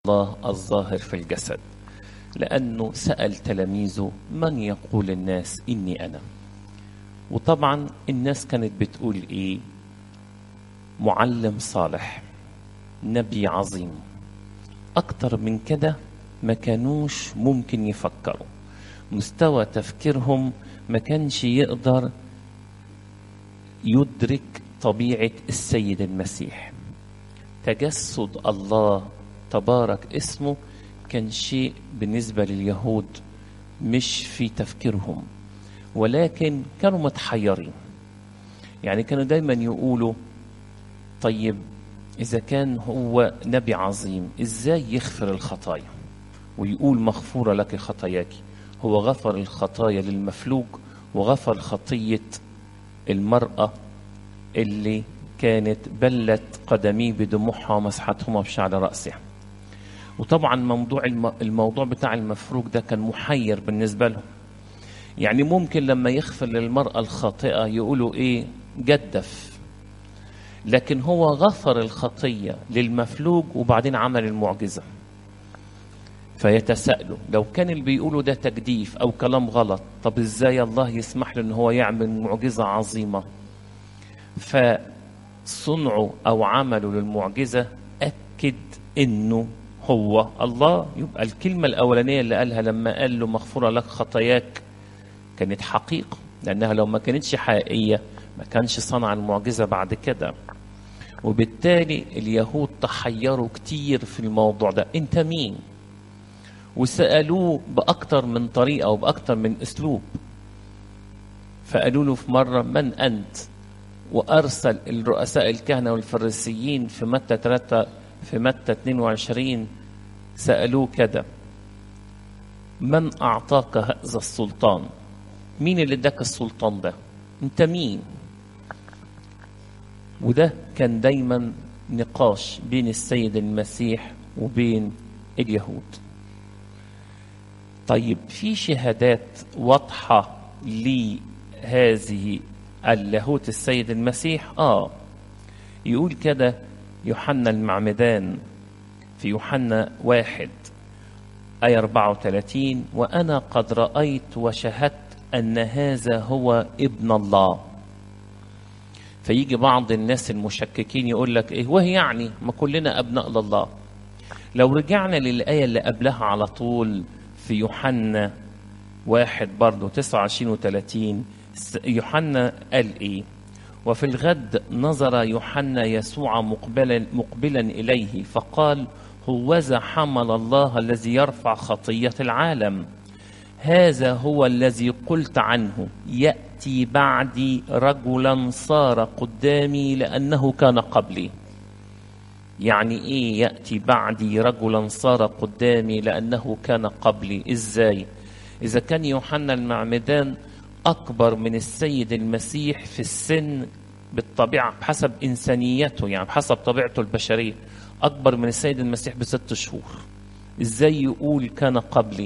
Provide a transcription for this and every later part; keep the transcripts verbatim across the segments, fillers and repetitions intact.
الله الظاهر في الجسد، لأنه سأل تلاميذه من يقول الناس إني أنا. وطبعا الناس كانت بتقول إيه؟ معلم صالح، نبي عظيم. أكتر من كده ما كانوش ممكن يفكروا، مستوى تفكيرهم ما كانش يقدر يدرك طبيعة السيد المسيح. تجسد الله تبارك اسمه كان شيء بالنسبة لليهود مش في تفكيرهم، ولكن كانوا متحيرين. يعني كانوا دايما يقولوا طيب إذا كان هو نبي عظيم إزاي يغفر الخطايا ويقول مغفورة لك خطاياك؟ هو غفر الخطايا للمفلوج وغفر خطية المرأة اللي كانت بلت قدميه بدموعها ومسحتهما بشعر رأسها. وطبعا موضوع الموضوع بتاع المفروج ده كان محير بالنسبة لهم. يعني ممكن لما يغفر للمرأة الخاطئة يقولوا ايه؟ جدف. لكن هو غفر الخطية للمفلوج وبعدين عمل المعجزة. فيتساءلوا لو كان اللي بيقولوا ده تجديف او كلام غلط، طب ازاي الله يسمح له ان هو يعمل معجزة عظيمة؟ فصنعوا او عملوا للمعجزة اكد انه هو الله. يبقى الكلمة الأولانية اللي قالها لما قال له مغفورة لك خطاياك كانت حقيقة، لأنها لو ما كانتش حقيقية ما كانش صنع المعجزة بعد كده. وبالتالي اليهود تحيروا كتير في الموضوع ده، انت مين؟ وسألوه بأكتر من طريقة وبأكتر من أسلوب. فقالوا له في مرة من أنت؟ وأرسل الرؤساء الكهنة والفريسيين في متى ثلاثة في متى اثنين وعشرين سألوه كده من أعطاك هذا السلطان؟ مين اللي اداك السلطان ده؟ انت مين؟ وده كان دايما نقاش بين السيد المسيح وبين اليهود. طيب في شهادات واضحة لهذه اللاهوت السيد المسيح؟ آه يقول كده يوحنا المعمدان في يوحنا واحد آية أربعة وثلاثين وأنا قد رأيت وشهدت أن هذا هو ابن الله. فيجي بعض الناس المشككين يقول لك إيه وهي يعني ما كلنا أبناء الله؟ لو رجعنا للآية اللي قبلها على طول في يوحنا واحد برضو تسعة وعشرين وثلاثين يوحنا قال إيه؟ وفي الغد نظر يوحنا يسوع مقبلا, مقبلا إليه فقال هوذا حمل الله الذي يرفع خطية العالم. هذا هو الذي قلت عنه يأتي بعدي رجلا صار قدامي لأنه كان قبلي. يعني إيه يأتي بعدي رجلا صار قدامي لأنه كان قبلي؟ إزاي؟ إذا كان يوحنا المعمدان أكبر من السيد المسيح في السن بالطبيعة بحسب إنسانيته، يعني بحسب طبيعته البشرية أكبر من السيد المسيح بست شهور، إزاي يقول كان قبلي؟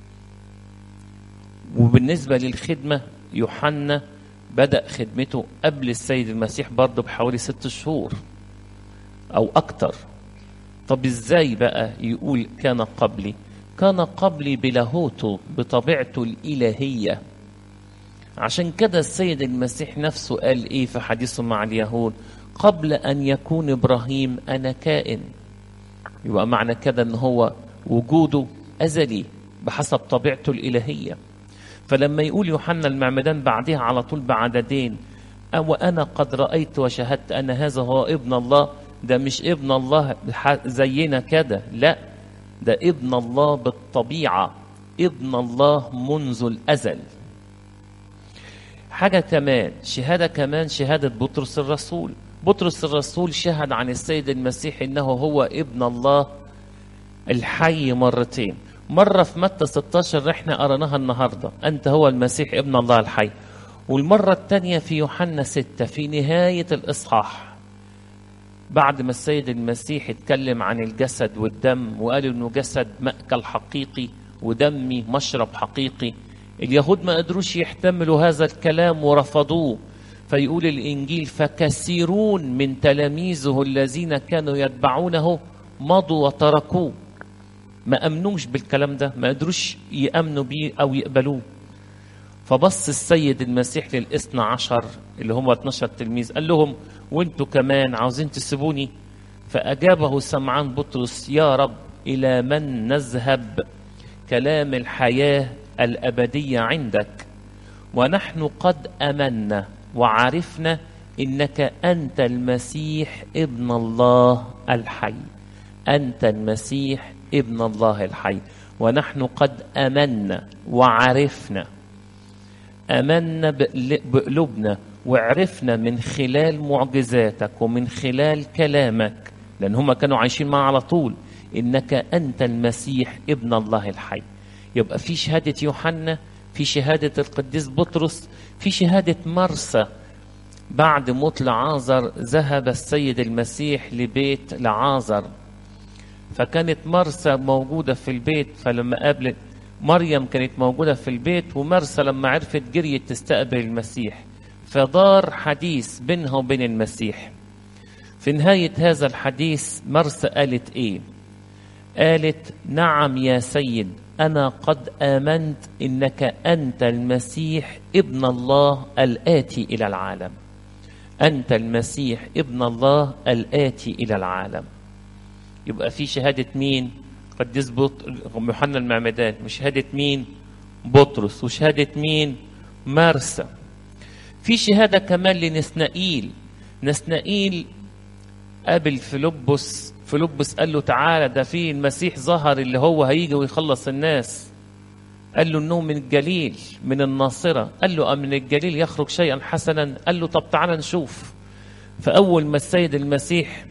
وبالنسبة للخدمة يوحنا بدأ خدمته قبل السيد المسيح برضه بحوالي ست شهور أو أكتر. طب إزاي بقى يقول كان قبلي؟ كان قبلي بلاهوته بطبيعته الإلهية. عشان كده السيد المسيح نفسه قال إيه في حديثه مع اليهود؟ قبل أن يكون إبراهيم أنا كائن. يبقى معنى كده أن هو وجوده أزلي بحسب طبيعته الإلهية. فلما يقول يوحنا المعمدان بعدها على طول بعددين وأنا قد رأيت وشهدت أن هذا هو ابن الله، ده مش ابن الله زينا كده، لا ده ابن الله بالطبيعة، ابن الله منذ الأزل. حاجة كمان شهادة كمان شهادة بطرس الرسول. بطرس الرسول شهد عن السيد المسيح إنه هو ابن الله الحي مرتين، مرة في متى ستة عشر احنا قرناها النهاردة أنت هو المسيح ابن الله الحي، والمرة الثانية في يوحنا ستة في نهاية الإصحاح بعد ما السيد المسيح اتكلم عن الجسد والدم وقال إنه جسد مأكل حقيقي ودمي مشرب حقيقي. اليهود ما قدروش يحتملوا هذا الكلام ورفضوه. فيقول الإنجيل فكثيرون من تلاميذه الذين كانوا يتبعونه مضوا وتركوه. ما أمنوش بالكلام ده، ما قدروش يأمنوا بيه أو يقبلوه. فبص السيد المسيح للاثنى عشر اللي هم اتناشر تلميذ، قال لهم وانتوا كمان عاوزين تسيبوني؟ فأجابه سمعان بطرس: يا رب إلى من نذهب؟ كلام الحياة الأبدية عندك، ونحن قد أمنا وعرفنا إنك أنت المسيح ابن الله الحي. أنت المسيح ابن الله الحي. ونحن قد أمنا وعرفنا. أمنا بقلوبنا وعرفنا من خلال معجزاتك ومن خلال كلامك، لأن هم كانوا عايشين معه على طول، إنك أنت المسيح ابن الله الحي. يبقى في شهادة يوحنا، في شهادة القديس بطرس، في شهادة مرسى. بعد موت لعازر ذهب السيد المسيح لبيت لعازر، فكانت مرسى موجودة في البيت، فلما قابلت مريم كانت موجودة في البيت، ومرسى لما عرفت جريت تستقبل المسيح، فدار حديث بينها وبين المسيح. في نهاية هذا الحديث مرسى قالت ايه؟ قالت: نعم يا سيد، أنا قد آمنت إنك أنت المسيح ابن الله الآتي إلى العالم. أنت المسيح ابن الله الآتي إلى العالم. يبقى في شهادة مين؟ قديس يوحنا المعمدان. وشهادة مين؟ بطرس. وشهادة مين؟ مرسى. في شهادة كمان لنسنائيل. نسنائيل قابل فيلبس، فيلبس قال له: تعالى، ده في المسيح ظهر اللي هو هيجي ويخلص الناس. قال له: انه من الجليل من الناصرة. قال له: من الجليل يخرج شيئا حسنا؟ قال له: طب تعالى نشوف. فأول ما السيد المسيح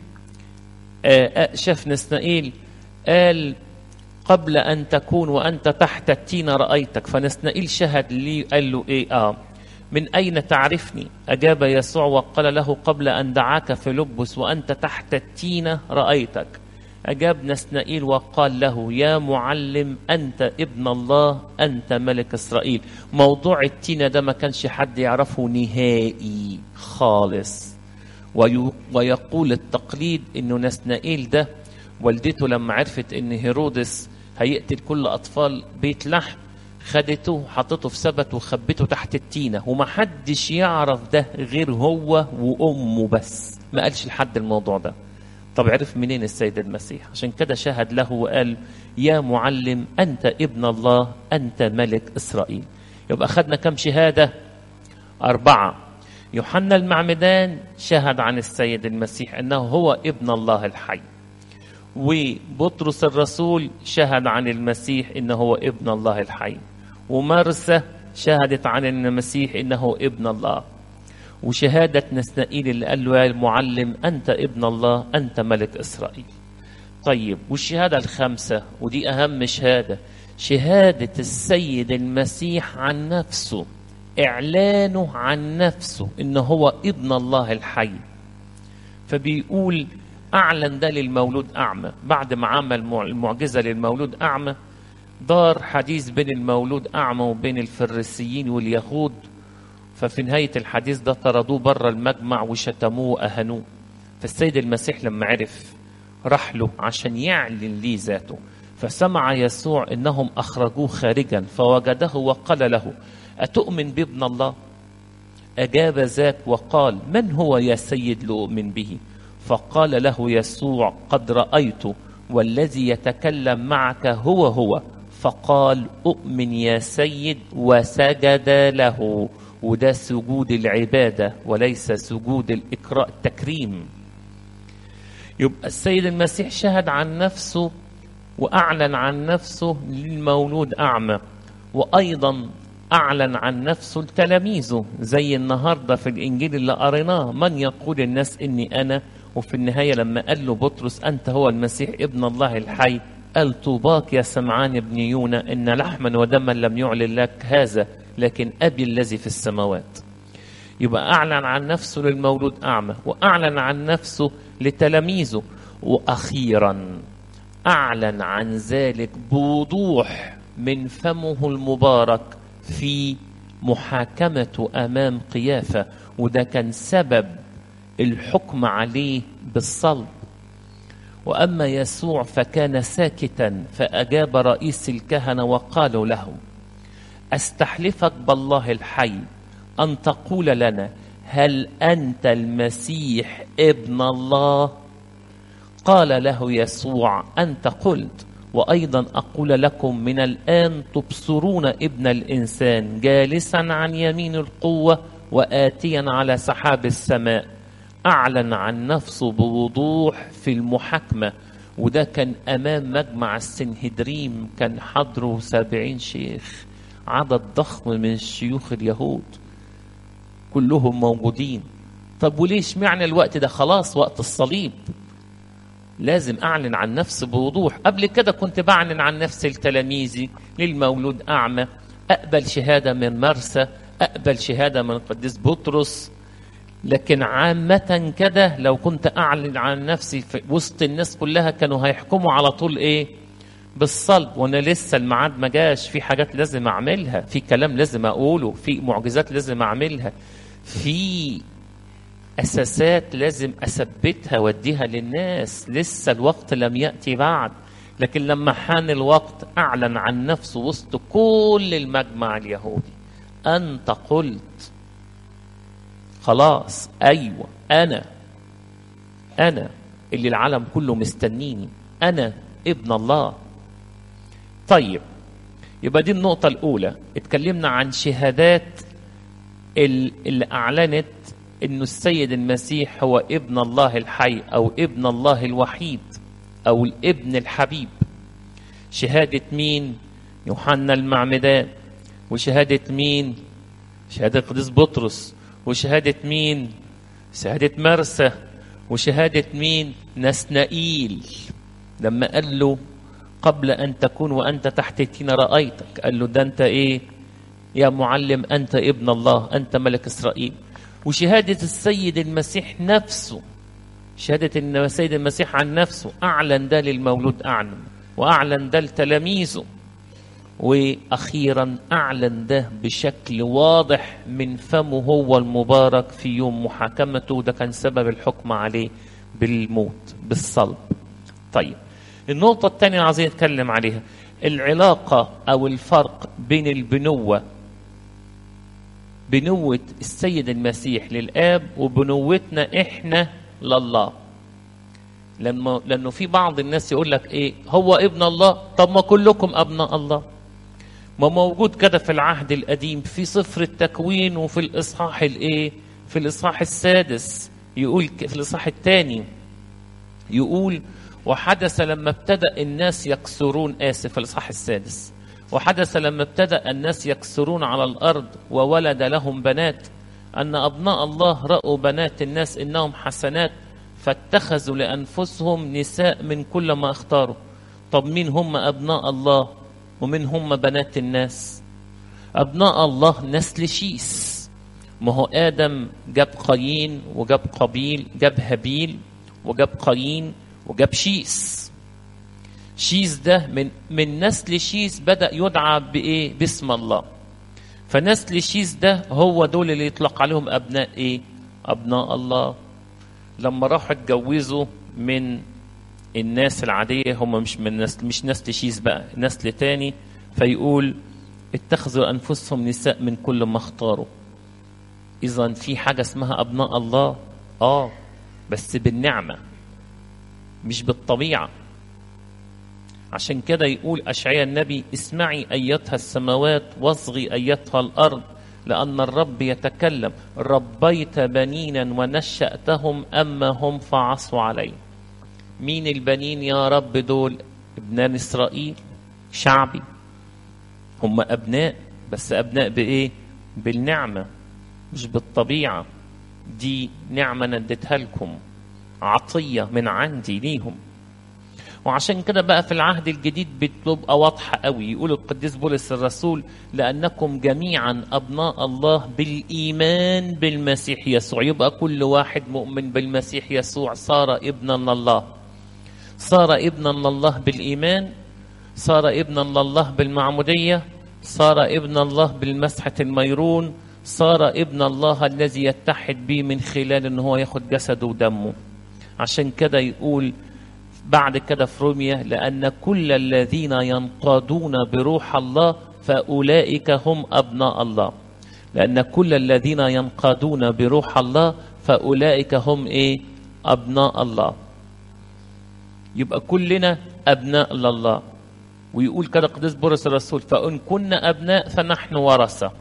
شاف نسنائيل قال: قبل أن تكون وأنت تحت التين رأيتك. فنسنائيل شهد لي، قال له إيه؟ آه من أين تعرفني؟ أجاب يسوع وقال له: قبل أن دعاك فيلبس وأنت تحت التين رأيتك. أجاب نسنائيل وقال له: يا معلم، أنت ابن الله، أنت ملك إسرائيل. موضوع التين ده ما كانش حد يعرفه نهائي خالص. ويقول التقليد إنه نسنائيل ده والدته لما عرفت إن هيرودس هيقتل كل أطفال بيت لحم، خدته حطته في سبت وخبته تحت التينة، ومحدش يعرف ده غير هو وأمه بس. ما قالش لحد الموضوع ده. طب عرف منين السيد المسيح؟ عشان كده شهد له وقال: يا معلم، أنت ابن الله، أنت ملك إسرائيل. يبقى خدنا كم شهادة؟ أربعة. يوحنا المعمدان شهد عن السيد المسيح أنه هو ابن الله الحي، وبطرس الرسول شهد عن المسيح إنه هو ابن الله الحي، ومرسى شهدت عن المسيح إنه ابن الله، وشهادة نسنائيل اللي قال له: يا المعلم، أنت ابن الله، أنت ملك إسرائيل. طيب، والشهادة الخامسة ودي أهم شهادة، شهادة السيد المسيح عن نفسه، إعلانه عن نفسه إنه هو ابن الله الحي. فبيقول: أعلن ده للمولود أعمى. بعد ما عمل المعجزة للمولود أعمى، دار حديث بين المولود أعمى وبين الفريسيين واليهود. ففي نهاية الحديث ده طردوه بره المجمع وشتموه وأهنوه. فالسيد المسيح لما عرف راح له عشان يعلن ليه ذاته. فسمع يسوع إنهم أخرجوه خارجا، فوجده وقال له: أتؤمن بابن الله؟ أجاب ذاك وقال: من هو يا سيد لأؤمن به؟ فقال له يسوع: قد رأيت، والذي يتكلم معك هو هو. فقال: أؤمن يا سيد، وسجد له. وده سجود العبادة وليس سجود الإكرام التكريم. يبقى السيد المسيح شهد عن نفسه وأعلن عن نفسه للمولود أعمى، وأيضا أعلن عن نفسه لتلاميذه، زي النهاردة في الإنجيل اللي قريناه: من يقول الناس إني أنا؟ وفي النهاية لما قال له بطرس: أنت هو المسيح ابن الله الحي، قال: طوباك يا سمعان ابن يونا، إن لحما ودما لم يعلن لك هذا، لكن أبي الذي في السماوات. يبقى أعلن عن نفسه للمولود أعمى، وأعلن عن نفسه لتلاميذه، وأخيرا أعلن عن ذلك بوضوح من فمه المبارك في محاكمته أمام قيافة، وده كان سبب الحكم عليه بالصلب. وأما يسوع فكان ساكتا، فأجاب رئيس الكهنة وقالوا له: أستحلفك بالله الحي أن تقول لنا هل أنت المسيح ابن الله؟ قال له يسوع: أنت قلت، وأيضا أقول لكم من الآن تبصرون ابن الإنسان جالسا عن يمين القوة وآتيا على سحاب السماء. أعلن عن نفسه بوضوح في المحاكمة، وده كان أمام مجمع السنهدريم، كان حضره سبعين شيخ، عدد ضخم من شيوخ اليهود كلهم موجودين. طب وليش معنى الوقت ده؟ خلاص وقت الصليب لازم أعلن عن نفسي بوضوح. قبل كده كنت بعلن عن نفسي لتلاميذي، للمولود أعمى، أقبل شهادة من مرسى، أقبل شهادة من القديس بطرس. لكن عامة كده لو كنت أعلن عن نفسي في وسط الناس كلها كانوا هيحكموا على طول إيه؟ بالصلب. وأنا لسه الميعاد ما جاش، في حاجات لازم أعملها، في كلام لازم أقوله، في معجزات لازم أعملها، في أساسات لازم أثبتها وأديها للناس، لسه الوقت لم يأتي بعد. لكن لما حان الوقت أعلن عن نفسه وسط كل المجمع اليهودي: أنت قلت. خلاص، أيوة، أنا أنا اللي العالم كله مستنيني، أنا ابن الله. طيب، يبقى دي النقطة الأولى. اتكلمنا عن شهادات اللي أعلنت إنه السيد المسيح هو ابن الله الحي أو ابن الله الوحيد أو الابن الحبيب. شهادة مين؟ يوحنا المعمدان. وشهادة مين؟ شهادة القديس بطرس. وشهادة مين؟ شهادة مرسى. وشهادة مين؟ نسنائيل لما قال له: قبل أن تكون وأنت تحت التين رأيتك. قال له: ده أنت إيه يا معلم؟ أنت ابن الله، أنت ملك إسرائيل. وشهادة السيد المسيح نفسه، شهادة السيد المسيح عن نفسه، أعلن ده للمولود أعلن، وأعلن ده لتلاميذه، وأخيرا أعلن ده بشكل واضح من فمه هو المبارك في يوم محاكمته. ده كان سبب الحكم عليه بالموت، بالصلب. طيب، النقطة الثانية عايزين نتكلم عليها، العلاقة أو الفرق بين البنوة، بنوة السيد المسيح للآب وبنوتنا إحنا لله. لما لأنه في بعض الناس يقول لك إيه، هو ابن الله، طب ما كلكم أبناء الله. ما موجود كده في العهد القديم في سفر التكوين وفي الإصحاح الإيه، في الإصحاح السادس يقول، في الإصحاح الثاني يقول: وحدث لما ابتدأ الناس يكسرون، آسف، في الإصحاح السادس، وحدث لما ابتدأ الناس يكسرون على الأرض وولد لهم بنات، أن أبناء الله رأوا بنات الناس إنهم حسنات، فاتخذوا لأنفسهم نساء من كل ما اختاروا. طب مين هم أبناء الله ومين هم بنات الناس؟ أبناء الله نسل شيس. ما هو آدم جاب قايين وجاب قابيل، جاب هابيل وجاب قايين وجاب شيس. شيس ده من من نسل شيس بدأ يدعى بإيه؟ باسم الله. فنسل شيس ده هو دول اللي يطلق عليهم أبناء إيه؟ أبناء الله. لما راحوا اتجوزوا من الناس العادية، هم مش من نسل، مش نسل شيس بقى، نسل تاني، فيقول: اتخذوا أنفسهم نساء من كل ما اختاروا. إذن في حاجة اسمها أبناء الله، آه بس بالنعمة مش بالطبيعة. عشان كده يقول أشعياء النبي: اسمعي أيتها السماوات واصغي أيتها الأرض، لأن الرب يتكلم، ربيت بنينا ونشأتهم أما هم فعصوا علي. مين البنين يا رب دول؟ ابنان إسرائيل، شعبي. هم أبناء، بس أبناء بإيه؟ بالنعمة مش بالطبيعة. دي نعمة نديتها لكم، عطية من عندي ليهم. وعشان كده بقى في العهد الجديد بتبقى واضحة قوي، يقول القديس بولس الرسول: لأنكم جميعا أبناء الله بالإيمان بالمسيح يسوع. يبقى كل واحد مؤمن بالمسيح يسوع صار ابنا لله، صار ابنا لله بالإيمان، صار ابنا لله بالمعمودية، صار ابنا الله بالمسحة الميرون، صار ابن الله الذي يتحد به من خلال ان هو ياخد جسده ودمه. عشان كده يقول بعد كده في رومية لأن كل الذين ينقادون بروح الله فأولئك هم أبناء الله. لأن كل الذين ينقادون بروح الله فأولئك هم إيه؟ أبناء الله. يبقى كلنا أبناء لله. ويقول كده قديس بولس الرسول فإن كنا أبناء فنحن ورثة.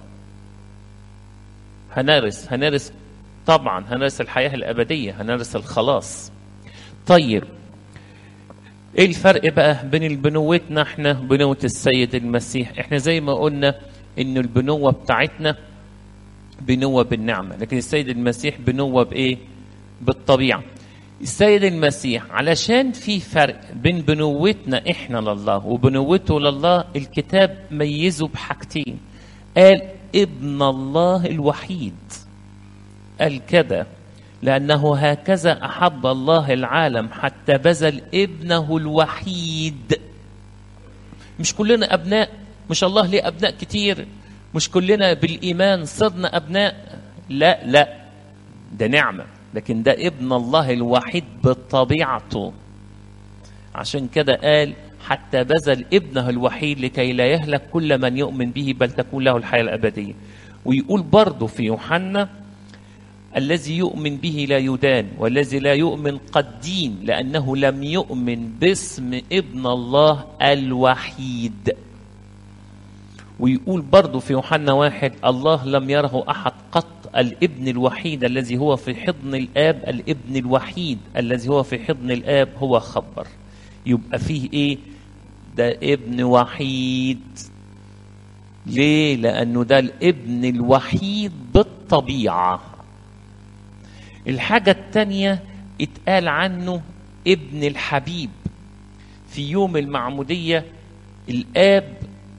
هنرث هنرث طبعا، هنرث الحياة الأبدية، هنرث الخلاص. طيب ايه الفرق بقى بين بنوتنا احنا وبنوة السيد المسيح؟ احنا زي ما قلنا ان البنوة بتاعتنا بنوة بالنعمة، لكن السيد المسيح بنوة بايه؟ بالطبيعة. السيد المسيح علشان في فرق بين بنوتنا احنا لله وبنوته لله، الكتاب ميزه بحاجتين. قال ابن الله الوحيد، قال كده لأنه هكذا أحب الله العالم حتى بذل ابنه الوحيد. مش كلنا أبناء، مش الله ليه أبناء كتير، مش كلنا بالإيمان صرنا أبناء، لا لا، ده نعمة، لكن ده ابن الله الوحيد بطبيعته. عشان كده قال حتى بذل ابنه الوحيد لكي لا يهلك كل من يؤمن به بل تكون له الحياة الأبدية. ويقول برضه في يوحنا الذي يؤمن به لا يدان والذي لا يؤمن قد دين لأنه لم يؤمن باسم ابن الله الوحيد. ويقول برضه في يوحنا واحد الله لم يره أحد قط الابن الوحيد الذي هو في حضن الآب، الابن الوحيد الذي هو في حضن الآب هو خبر. يبقى فيه ايه؟ ده ابن وحيد. ليه؟ لأنه ده الابن الوحيد بالطبيعة. الحاجة التانية اتقال عنه ابن الحبيب. في يوم المعمودية الآب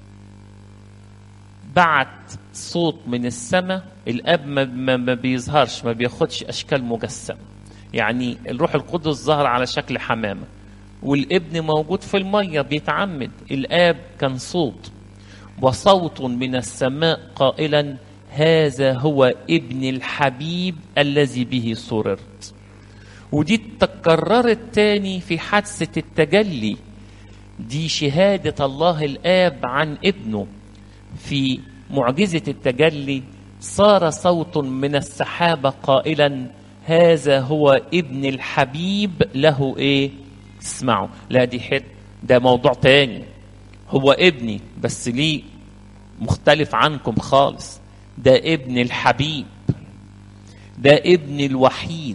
بعت صوت من السماء، الآب ما, ما بيظهرش، ما بياخدش أشكال مجسمة، يعني الروح القدس ظهر على شكل حمامة، والابن موجود في المية بيتعمد. الآب كان صوت، وصوت من السماء قائلا هذا هو ابن الحبيب الذي به سررت. ودي تكررت تاني في حادثة التجلي، دي شهادة الله الآب عن ابنه. في معجزة التجلي صار صوت من السحابة قائلا هذا هو ابن الحبيب له ايه؟ اسمعوا. لا دي حد، ده موضوع تاني، هو ابني بس ليه مختلف عنكم خالص، ده ابن الحبيب، ده ابن الوحيد.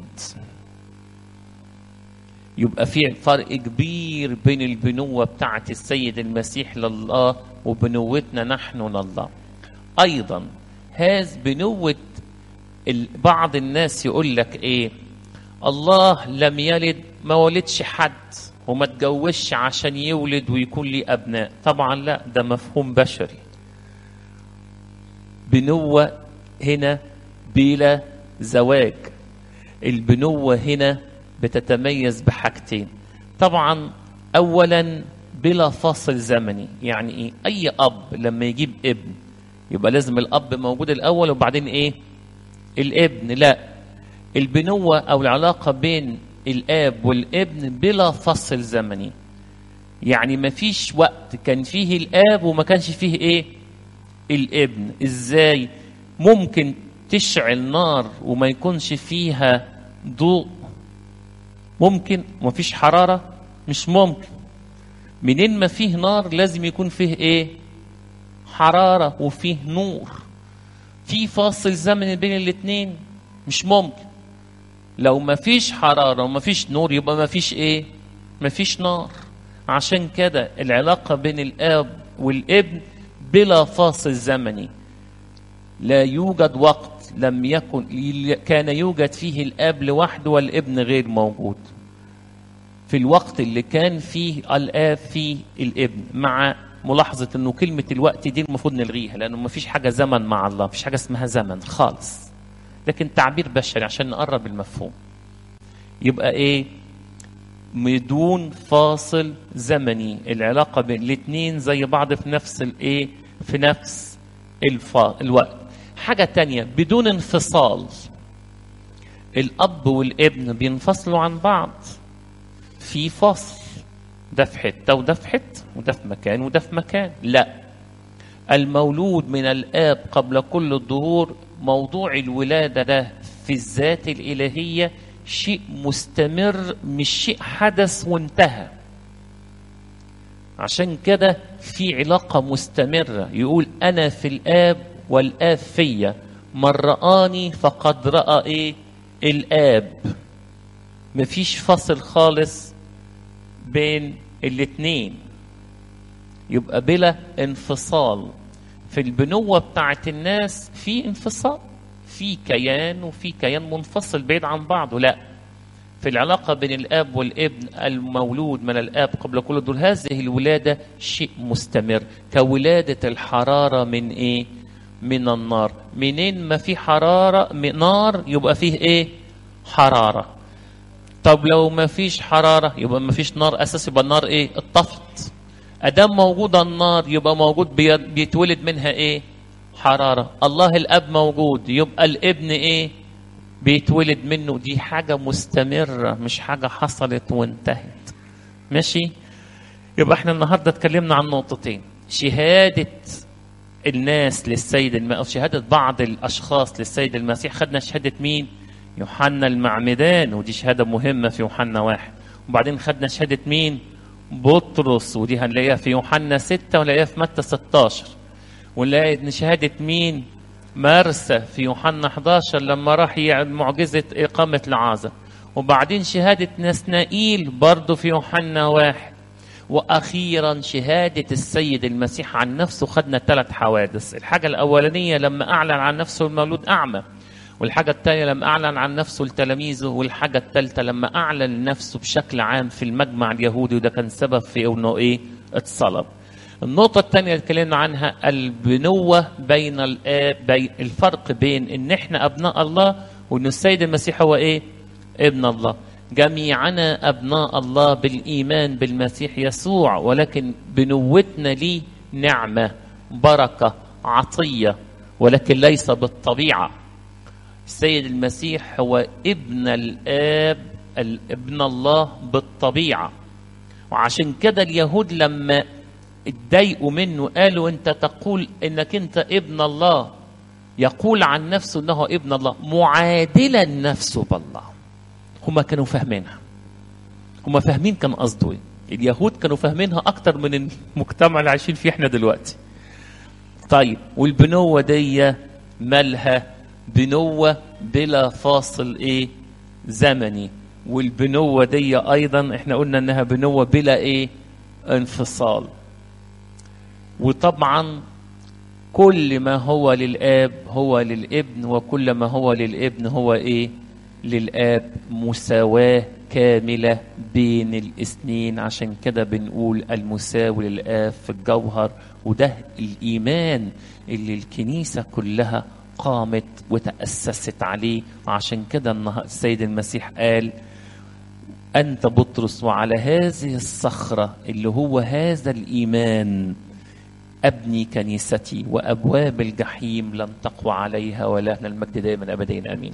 يبقى في فرق كبير بين البنوة بتاعة السيد المسيح لله وبنوتنا نحن لله. أيضا هذا بنوة بعض الناس يقول لك إيه؟ الله لم يلد، ما ولدش حد وما تجوزش عشان يولد ويكون لي أبناء. طبعا لا، ده مفهوم بشري. بنوة هنا بلا زواج. البنوة هنا بتتميز بحاجتين. طبعا أولا بلا فاصل زمني. يعني إيه؟ أي أب لما يجيب ابن يبقى لازم الأب موجود الأول وبعدين إيه؟ الابن. لا، البنوة أو العلاقة بين الآب والابن بلا فصل زمني. يعني ما فيش وقت كان فيه الآب وما كانش فيه إيه؟ الابن. إزاي؟ ممكن تشعل نار وما يكونش فيها ضوء؟ ممكن. ما فيش حرارة؟ مش ممكن. منين ما فيه نار لازم يكون فيه إيه؟ حرارة وفيه نور. في فاصل زمني بين الاتنين؟ مش ممكن. لو ما فيش حرارة وما فيش نور يبقى ما فيش ايه؟ ما فيش نار. عشان كده العلاقة بين الآب والابن بلا فاصل زمني. لا يوجد وقت لم يكن كان يوجد فيه الآب لوحده والابن غير موجود. في الوقت اللي كان فيه الآب فيه الابن، مع ملاحظة انه كلمة الوقت دي المفروض نلغيها، لانه ما فيش حاجة زمن مع الله، مفيش حاجة اسمها زمن خالص، لكن تعبير بشري عشان نقرب المفهوم. يبقى ايه؟ بدون فاصل زمني. العلاقة بين الاثنين زي بعض في نفس الايه؟ في نفس الفا... الوقت. حاجة تانية بدون انفصال. الأب والابن بينفصلوا عن بعض. في فصل، ده في حتة وده في حتة، وده في مكان وده في مكان. لا، المولود من الآب قبل كل الظهور، موضوع الولادة ده في الذات الإلهية شيء مستمر، مش شيء حدث وانتهى. عشان كده في علاقة مستمرة. يقول أنا في الآب والآب فيا، من رآني فقد رأى إيه؟ الآب. مفيش فصل خالص بين الاتنين، يبقى بلا انفصال. في البنوة بتاعت الناس في انفصال، في كيان وفي كيان منفصل بعيد عن بعضه. لا، في العلاقة بين الآب والابن المولود من الآب قبل كل دول، هذه الولادة شيء مستمر، كولادة الحرارة من إيه؟ من النار. منين ما في حرارة من نار يبقى فيه إيه؟ حرارة. طب لو ما فيش حرارة يبقى ما فيش نار أساس، يبقى النار إيه؟ اتطفت. أدام موجودة النار يبقى موجود بيتولد منها إيه؟ حرارة. الله الأب موجود يبقى الابن إيه؟ بيتولد منه. دي حاجة مستمرة، مش حاجة حصلت وانتهت. ماشي؟ يبقى احنا النهاردة اتكلمنا عن نقطتين: شهادة الناس للسيد المسيح، أو شهادة بعض الأشخاص للسيد المسيح. خدنا شهادة مين؟ يوحنا المعمدان، ودي شهادة مهمة في يوحنا واحد. وبعدين خدنا شهادة مين؟ بطرس، ودي هنلاقيها في يوحنا ستة ونلاقيها في متى ستاشر. ونلاقي شهادة مين؟ مرسى في يوحنا حداشر لما راح يعمل معجزة إقامة لعازر. وبعدين شهادة نسنائيل برضو في يوحنا واحد. وأخيرا شهادة السيد المسيح عن نفسه. خدنا ثلاث حوادث: الحاجة الأولانية لما أعلن عن نفسه المولود أعمى، والحاجة الثانية لما أعلن عن نفسه لتلاميذه، والحاجة الثالثة لما أعلن نفسه بشكل عام في المجمع اليهودي، وده كان سبب في أنه إيه؟ اتصلب. النقطة الثانية اللي اتكلمنا عنها البنوة بين الآب، بين الفرق بين إن إحنا أبناء الله وإن السيد المسيح هو إيه؟ ابن الله. جميعنا أبناء الله بالإيمان بالمسيح يسوع، ولكن بنوتنا ليه نعمة، بركة، عطية، ولكن ليس بالطبيعة. السيد المسيح هو ابن الآب، ابن الله بالطبيعة. وعشان كده اليهود لما اتضايقوا منه قالوا انت تقول انك انت ابن الله، يقول عن نفسه انه ابن الله معادلا نفسه بالله. هما كانوا فاهمينها، هما فاهمين كان قصده ايه. اليهود كانوا فاهمينها اكتر من المجتمع اللي عايشين فيه احنا دلوقتي. طيب، والبنوة دي مالها؟ بنوة بلا فاصل ايه؟ زمني. والبنوة دي ايضا احنا قلنا انها بنوة بلا ايه؟ انفصال. وطبعا كل ما هو للآب هو للابن، وكل ما هو للابن هو ايه؟ للآب. مساواة كاملة بين الاثنين. عشان كده بنقول المساوي للآب في الجوهر. وده الإيمان اللي الكنيسة كلها قامت وتأسست عليه. وعشان كده السيد المسيح قال أنت بطرس، وعلى هذه الصخرة اللي هو هذا الإيمان أبني كنيستي، وأبواب الجحيم لن تقوى عليها، ولهنا المجد دائما أبدين آمين.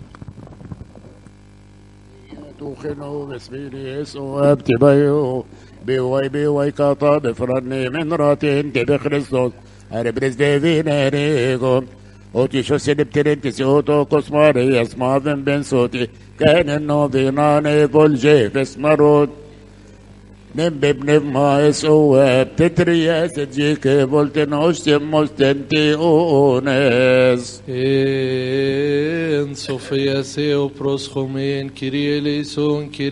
توخنو بسبيلي يسوع ابتبايو بيوي بيوي كاطا بفرني من راتين تبي خريستوس هربرز ديفين هريكم اوتي شو سيدبترين تسيوتو كسماري اسما بن بن صوتي كان انو بيناني بولجي فسمرود نبب نبما يسوع بتتريا سجيك بولتن اوشتم مستنتي اونس ان صوفيا سيو بروسخومين كيريليسون